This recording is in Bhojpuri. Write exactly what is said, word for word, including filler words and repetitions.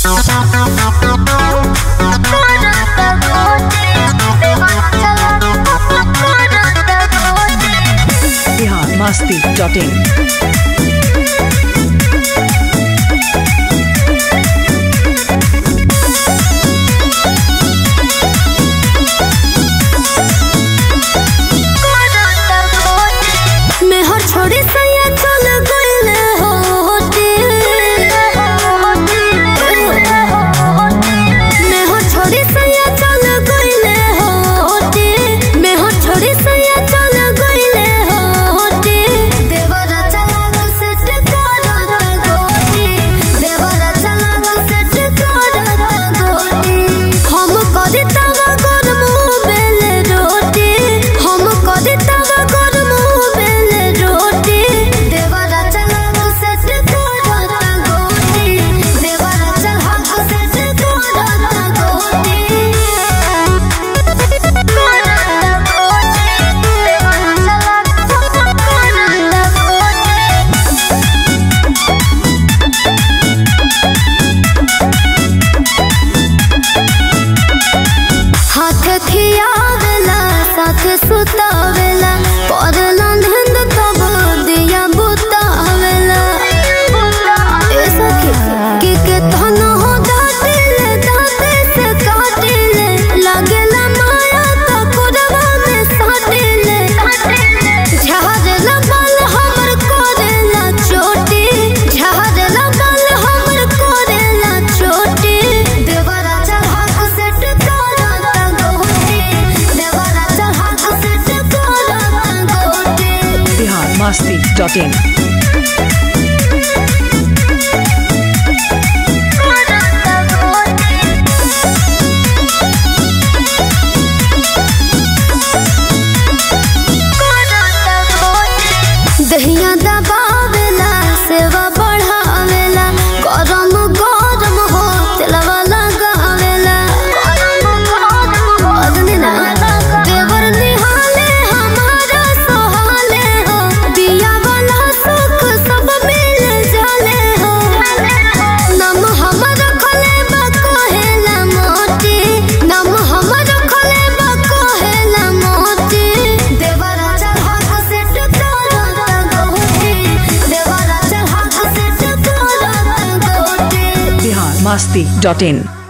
Bihar Masti dot in. सुतावेला पड़ला नींद तब दिया बुतावेला ए सखी के के धन हो डाटिले दाते से काटिले लागेला माया तो कोरवा में साटिले झाड़ला बाल हमर कोरेला चोटी झाड़ला बाल हमर कोरेला चोटी देवरा चढ़ा सेट करता गोटी देवरा चढ़ा बिहार मस्ती डॉट इन। दहिया दबावेला सेवा बढ़ावेला गरम गरम हो तेलवा लगावेला देवर निहाले हमारा सोहाले हो बिया वाला सुख सब मिल जाले हो नम हमर खोले बा कोहेला मोटी नम हमर खोले बा कोहेला मोटी देवरा चढ़ा सेट करता गोटी देवरा चढ़ा सेट करता गोटी बिहार मस्ती डॉट इन।